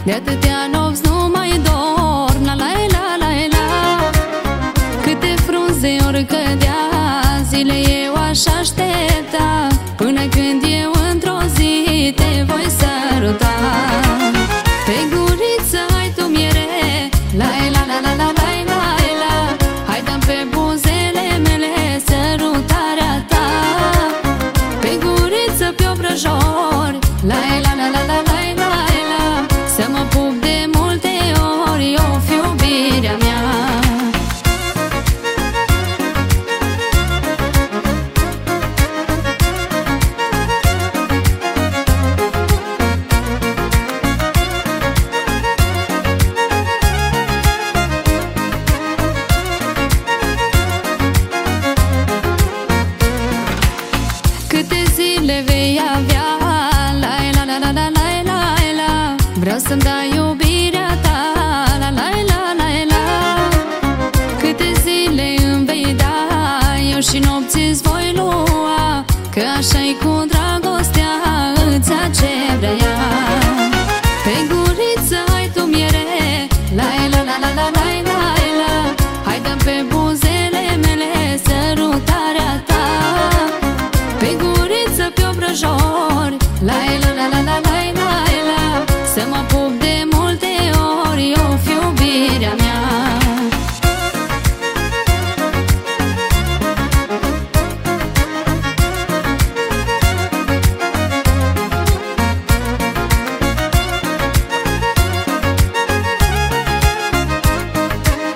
De atâtea nopți nu mai dorm, la la la la la. Câte frunze ori cădea, zile eu aș aștepta, până când eu într-o zi te voi săruta. Pe guriță ai tu miere, la la la la la la la la. Hai dă-mi pe buzele mele sărutarea ta. Pe guriță pe obrăjori, la la la la la la la la. Să mă pup de multe ori, eu fi iubirea mea. Câte zile vei avea, la la la la la la la la. Vreau să-mi dai iubirea ta, la la la la la. Câte zile îmi vei da, eu și nopți îți voi lua, că așa-i cu dragostea, îți ia ce vrea ea. Pe guriță ai tu miere, la la la la la la la la. Hai dă-mi pe buzele mele sărutarea ta. Pe guriță pe obrăjori, la la la la la la la la. Să mă pup de multe ori, eu fi iubirea mea.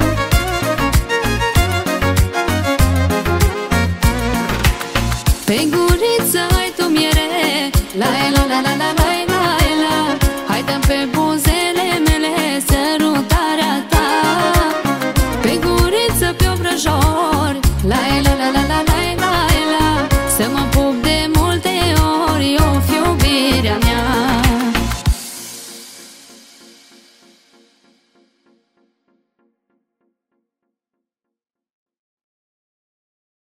Pe